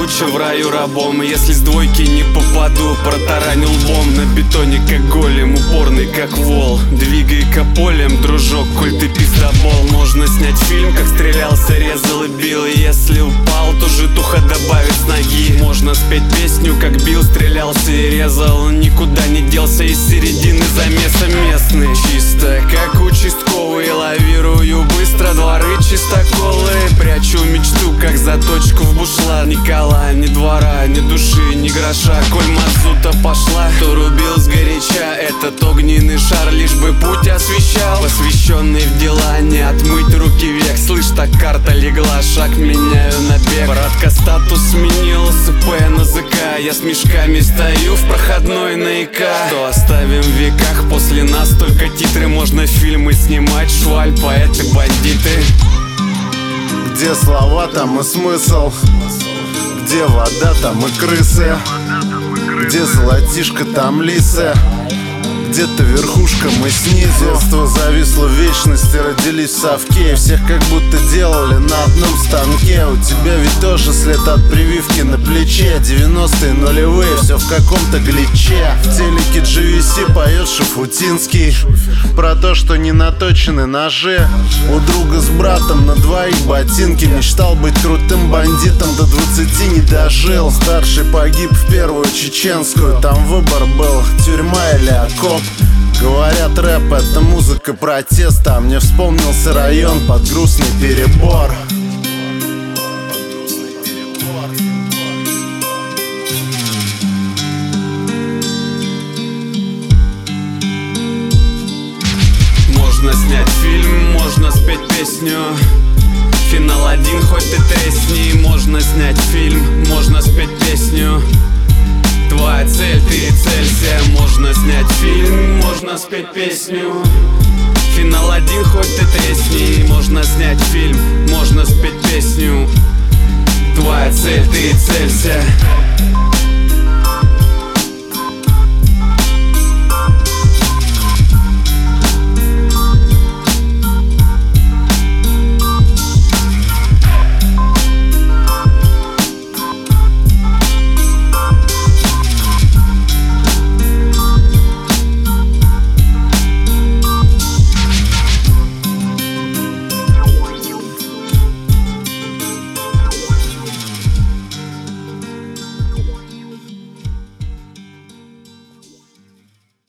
лучше в раю рабом. Если с двойки не попаду, протаранил лбом. На бетоне как голем, упорный как вол. Двигай-ка полем, дружок, коль ты пиздобол. Можно снять фильм, как стрелялся, резал и бил. И если упал, то житуха добавит с ноги. Можно спеть песню, как бил, стрелялся и резал. Никуда не делся из середины замеса местный. Чисто как участковый, лавирую быстро дворы чистоколы. Прячу мечту, как заточку в бушлат. Ни кола, ни двора, ни души, ни гроша. Коль мазута пошла, то рубил сгоряча. Этот огненный шар лишь бы путь освещал. Посвященный в дела, не отмыть руки век. Слышь, так карта легла, шаг меняю на бег. Братка статус сменил, СП на ЗК. Я с мешками стою в проходной на ИК. Что оставим в веках, после нас только титры. Можно фильмы снимать, шваль, поэты, бандиты. Где слова, там и смысл. Где вода, там и крысы. Где золотишко, там лисы. Где-то верхушка, мы снизу. Детство зависло в вечности, родились в совке. И всех как будто делали на одном станке. У тебя ведь тоже след от прививки на плече. 90-е, нулевые, все в каком-то гличе. В телеке GVC поет Шафутинский про то, что не наточены ножи. У друга с братом на двоих ботинки. Мечтал быть крутым бандитом, до 20 не дожил. Старший погиб в первую чеченскую. Там выбор был, тюрьма или окоп. Говорят, рэп — это музыка протеста. А мне вспомнился район под грустный перебор. Можно снять фильм, можно спеть песню. Финал один, хоть ты тресни. Можно снять фильм, можно спеть песню. Твоя цель, ты целься. Можно снять фильм, можно спеть песню. Финал один, хоть ты тресни. Можно снять фильм, можно спеть песню. Твоя цель, ты целься.